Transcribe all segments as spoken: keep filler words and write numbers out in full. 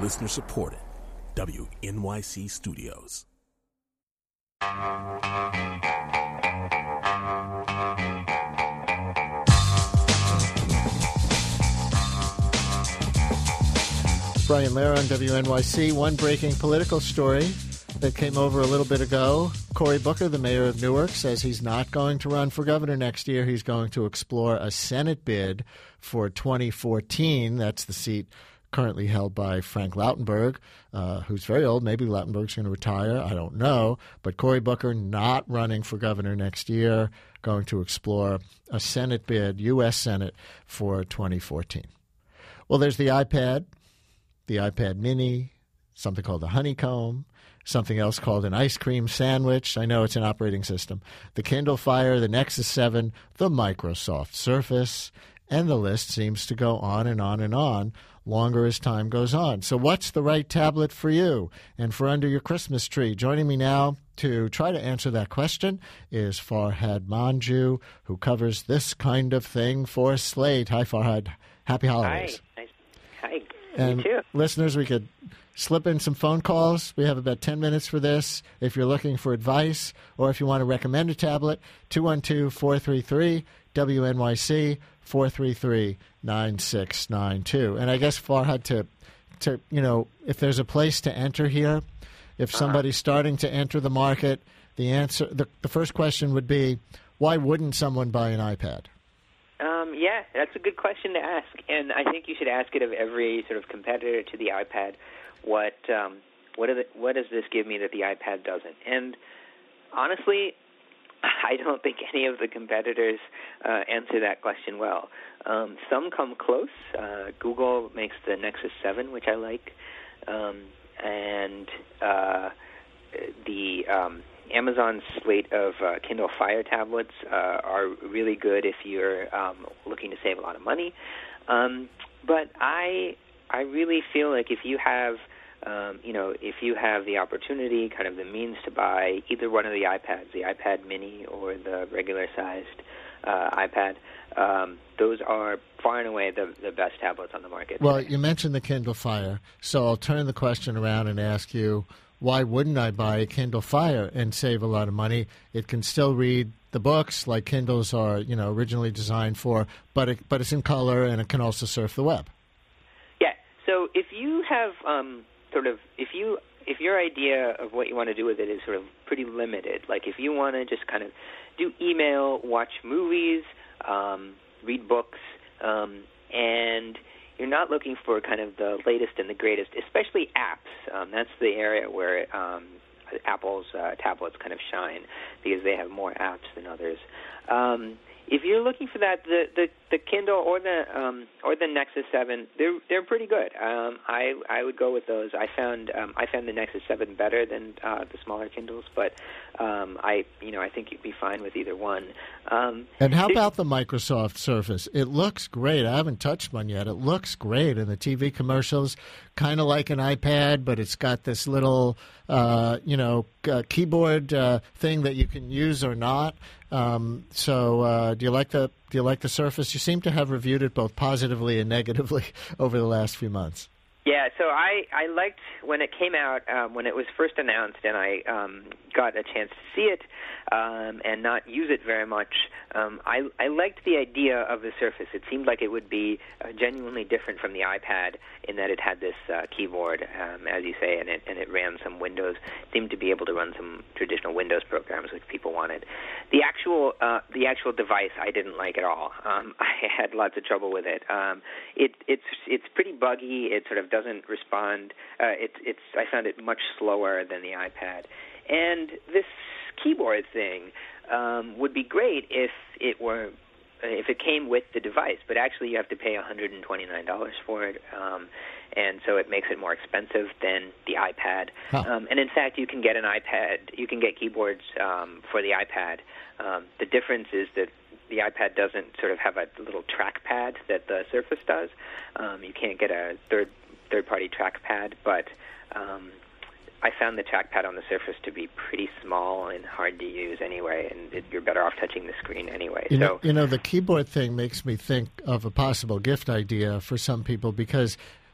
Listener supported. W N Y C Studios. Brian Lehrer on W N Y C. One breaking political story that came over a little bit ago. Cory Booker, the mayor of Newark, says he's not going to run for governor next year. He's going to explore a Senate bid for twenty fourteen. That's the seat currently held by Frank Lautenberg, uh, who's very old. Maybe Lautenberg's going to retire. I don't know. But Cory Booker not running for governor next year, going to explore a Senate bid, U S Senate, for twenty fourteen. Well, there's the iPad, the iPad mini, something called the Honeycomb, something else called an ice cream sandwich. I know it's an operating system. The Kindle Fire, the Nexus seven, the Microsoft Surface, and the list seems to go on and on and on longer as time goes on. So what's the right tablet for you and for under your Christmas tree? Joining me now to try to answer that question is Farhad Manjoo, who covers this kind of thing for Slate. Hi, Farhad. Happy holidays. Hi. Hi. And you too. Listeners, we could slip in some phone calls. We have about ten minutes for this. If you're looking for advice or if you want to recommend a tablet, two one two, four three three, W N Y C, four three three, nine six nine two. And I guess Farhad, to, to you know, if there's a place to enter here, if somebody's uh-huh. starting to enter the market, the answer, the, the first question would be, why wouldn't someone buy an iPad? Um, yeah, that's a good question to ask, and I think you should ask it of every sort of competitor to the iPad. What um, what, are the, what does this give me that the iPad doesn't? And honestly, I don't think any of the competitors uh, answer that question well. Um, some come close. Uh, Google makes the Nexus seven, which I like, um, and uh, the um, Amazon slate of uh, Kindle Fire tablets uh, are really good if you're um, looking to save a lot of money. Um, but I I really feel like if you have Um, you know, if you have the opportunity, kind of the means to buy either one of the iPads, the iPad mini or the regular-sized uh, iPad, um, those are far and away the, the best tablets on the market. Well, today. You mentioned the Kindle Fire, so I'll turn the question around and ask you, why wouldn't I buy a Kindle Fire and save a lot of money? It can still read the books like Kindles are, you know, originally designed for, but it, but it's in color and it can also surf the web. Yeah, so if you have... Um, Sort of, if you if your idea of what you want to do with it is sort of pretty limited, like if you want to just kind of do email, watch movies, um, read books, um, and you're not looking for kind of the latest and the greatest, especially apps. Um, that's the area where um, Apple's uh, tablets kind of shine because they have more apps than others. Um, If you're looking for that, the, the, the Kindle or the um, or the Nexus seven, they're they're pretty good. Um, I I would go with those. I found um, I found the Nexus seven better than uh, the smaller Kindles, but um, I you know I think you'd be fine with either one. Um, and how about the Microsoft Surface? It looks great. I haven't touched one yet. It looks great in the T V commercials, kind of like an iPad, but it's got this little uh, you know uh, keyboard uh, thing that you can use or not. Um, so, uh, do you like the do you like the Surface? You seem to have reviewed it both positively and negatively over the last few months. Yeah, so I, I liked when it came out, um, when it was first announced, and I um, got a chance to see it um, and not use it very much. Um, I, I liked the idea of the Surface. It seemed like it would be uh, genuinely different from the iPad in that it had this uh, keyboard, um, as you say, and it and it ran some Windows. Seemed to be able to run some traditional Windows programs, which people wanted. The actual uh, the actual device, I didn't like at all. Um, I had lots of trouble with it. Um, it it's it's pretty buggy. It sort of doesn't respond. Uh, it's it's I found it much slower than the iPad. And this keyboard thing um, would be great if it were if it came with the device, but actually you have to pay one hundred twenty-nine dollars for it, um, and so it makes it more expensive than the iPad. Huh. Um, and in fact, you can get an iPad, you can get keyboards um, for the iPad. Um, the difference is that the iPad doesn't sort of have a little trackpad that the Surface does. Um, you can't get a third third-party trackpad, but um, I found the trackpad on the Surface to be pretty small and hard to use anyway, and it, you're better off touching the screen anyway. You so, know, you know, the keyboard thing makes me think of a possible gift idea for some people because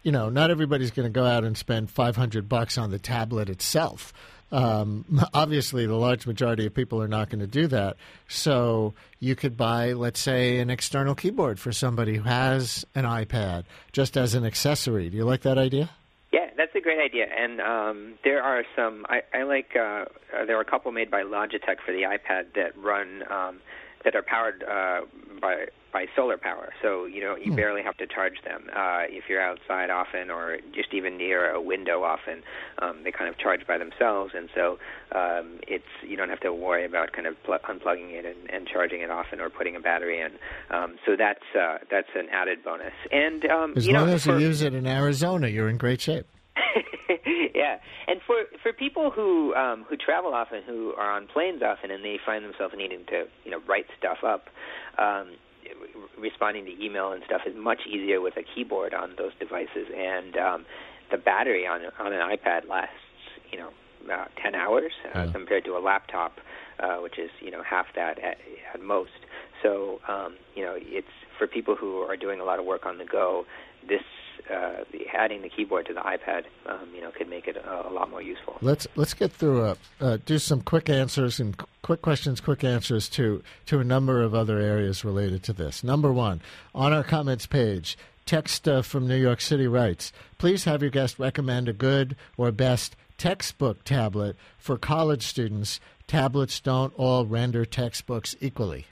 you know, not everybody's going to go out and spend five hundred bucks on the tablet itself. Um, obviously, the large majority of people are not going to do that. So you could buy, let's say, an external keyboard for somebody who has an iPad just as an accessory. Do you like that idea? Yeah, that's a great idea. And um, there are some, I, I like, uh, there are a couple made by Logitech for the iPad that run, um, that are powered uh, by by solar power. So, you know, you hmm. barely have to charge them. Uh, if you're outside often or just even near a window often, um, they kind of charge by themselves. And so um, it's you don't have to worry about kind of pl- unplugging it and, and charging it often or putting a battery in. Um, so that's uh, that's an added bonus. And um, As you long know, as for, you use it in Arizona, you're in great shape. Yeah, and for for people who um, who travel often, who are on planes often, and they find themselves needing to you know write stuff up, um, responding to email and stuff is much easier with a keyboard on those devices, and um, the battery on on an iPad lasts you know uh, ten hours uh, yeah. compared to a laptop, uh, which is you know half that at, at most. So um, you know it's for people who are doing a lot of work on the go. This uh, adding the keyboard to the iPad, um, you know, could make it a, a lot more useful. Let's let's get through a uh, do some quick answers and qu- quick questions, quick answers to to a number of other areas related to this. Number one, on our comments page, text uh, from New York City writes, "Please have your guest recommend a good or best textbook tablet for college students. Tablets don't all render textbooks equally."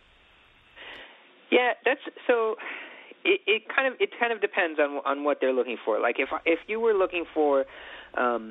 Yeah, that's so. It, it kind of it kind of depends on on what they're looking for. Like if if you were looking for, um,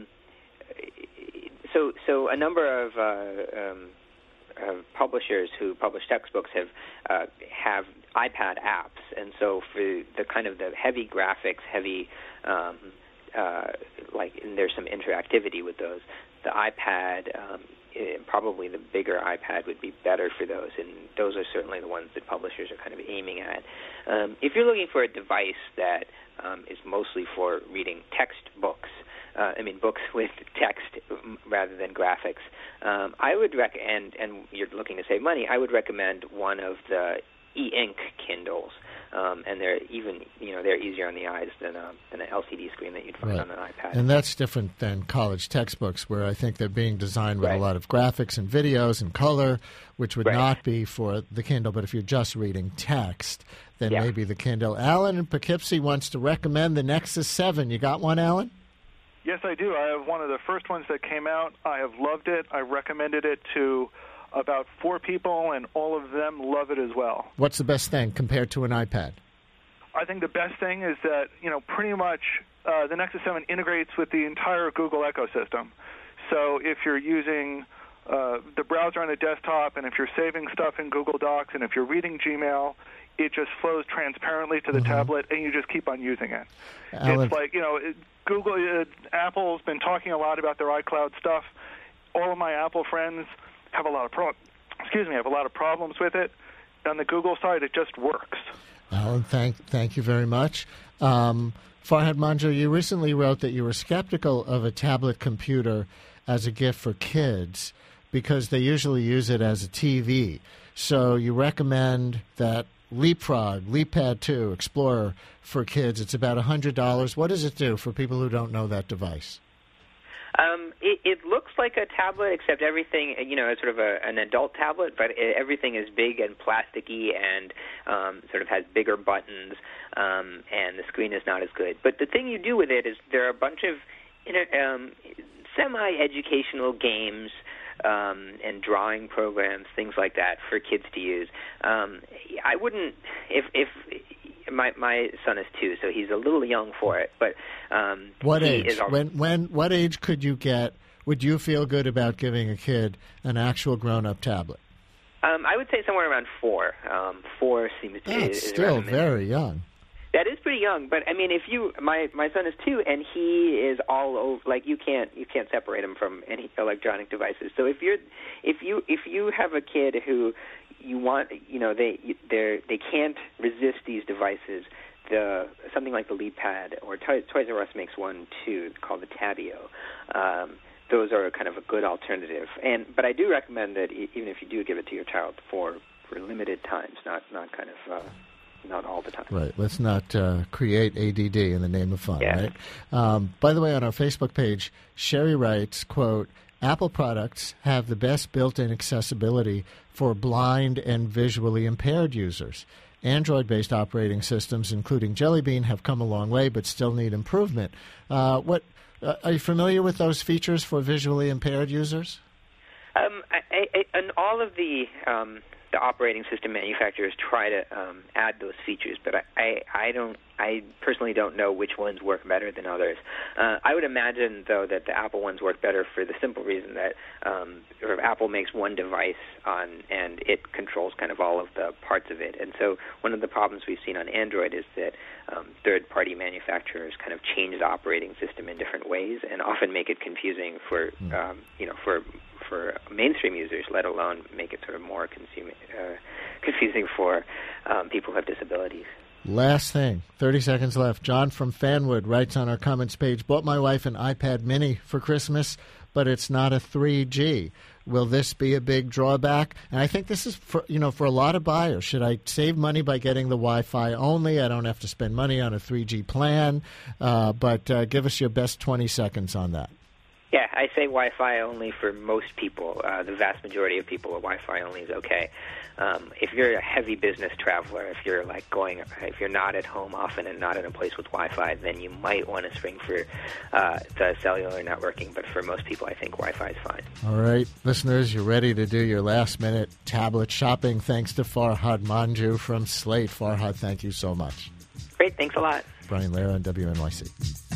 so so a number of, uh, um, of publishers who publish textbooks have uh, have iPad apps, and so for the kind of the heavy graphics, heavy um, uh, like and there's some interactivity with those. The iPad. Um, Probably the bigger iPad would be better for those, and those are certainly the ones that publishers are kind of aiming at. Um, if you're looking for a device that um, is mostly for reading textbooks, uh, I mean books with text rather than graphics, um, I would recommend, and you're looking to save money, I would recommend one of the e-ink Kindles. Um, and they're even, you know, they're easier on the eyes than a, than an L C D screen that you'd find right. on an iPad. And that's different than college textbooks, where I think they're being designed with right. a lot of graphics and videos and color, which would right. not be for the Kindle. But if you're just reading text, then yeah. maybe the Kindle. Alan in Poughkeepsie wants to recommend the Nexus seven. You got one, Alan? Yes, I do. I have one of the first ones that came out. I have loved it. I recommended it to about four people, and all of them love it as well. What's the best thing compared to an iPad? I think the best thing is that, you know, pretty much uh, the Nexus seven integrates with the entire Google ecosystem. So if you're using uh, the browser on a desktop, and if you're saving stuff in Google Docs, and if you're reading Gmail, it just flows transparently to the mm-hmm. tablet, and you just keep on using it. Alan. It's like, you know, it, Google, uh, Apple's been talking a lot about their iCloud stuff. All of my Apple friends have a lot of pro- excuse me, have a lot of problems with it. On the Google side, it just works. Alan, thank thank you very much. Um, Farhad Manjoo, you recently wrote that you were skeptical of a tablet computer as a gift for kids because they usually use it as a T V. So you recommend that Leapfrog, LeapPad two, Explorer for kids. It's about one hundred dollars. What does it do for people who don't know that device? Um, it, it looks like a tablet, except everything, you know, it's sort of a, an adult tablet, but it, everything is big and plasticky and um, sort of has bigger buttons, um, and the screen is not as good. But the thing you do with it is there are a bunch of um, semi-educational games um, and drawing programs, things like that, for kids to use. Um, I wouldn't, if if My my son is two, so he's a little young for it. But um, what he age? Is al- when when what age could you get? Would you feel good about giving a kid an actual grown-up tablet? Um, I would say somewhere around four. Um, four seems to That's is, is still very young. That is pretty young, but I mean, if you my my son is two, and he is all over. Like you can't you can't separate him from any electronic devices. So if you're if you if you have a kid who you want, you know, they they they can't resist these devices. The something like the LeapPad or Toys R Us makes one too called the Tabio. Um, those are kind of a good alternative. And but I do recommend that even if you do give it to your child for, for limited times, not not kind of uh, not all the time. Right. Let's not uh, create A D D in the name of fun, yeah. right? Um, by the way, on our Facebook page, Sherry writes, quote, Apple products have the best built-in accessibility for blind and visually impaired users. Android-based operating systems, including Jelly Bean, have come a long way but still need improvement. Uh, what uh, are you familiar with those features for visually impaired users? Um, I, I, and all of the um, the operating system manufacturers try to um, add those features, but I, I, I don't. I personally don't know which ones work better than others. Uh, I would imagine, though, that the Apple ones work better for the simple reason that um, Apple makes one device on, and it controls kind of all of the parts of it. And so one of the problems we've seen on Android is that um, third-party manufacturers kind of change the operating system in different ways and often make it confusing for, um, you know, for for mainstream users, let alone make it sort of more consuming, uh, confusing for um, people who have disabilities. Last thing, thirty seconds left. John from Fanwood writes on our comments page, bought my wife an iPad mini for Christmas, but it's not a three G. Will this be a big drawback? And I think this is, for you know, for a lot of buyers. Should I save money by getting the Wi-Fi only? I don't have to spend money on a three G plan. Uh, but uh, give us your best twenty seconds on that. Yeah, I say Wi-Fi only for most people. Uh, the vast majority of people, Wi-Fi only is okay. Um, if you're a heavy business traveler, if you're like going, if you're not at home often and not in a place with Wi-Fi, then you might want to swing for uh, the cellular networking. But for most people, I think Wi-Fi is fine. All right, listeners, you're ready to do your last-minute tablet shopping. Thanks to Farhad Manjoo from Slate. Farhad, thank you so much. Great, thanks a lot. Brian Lehrer on W N Y C.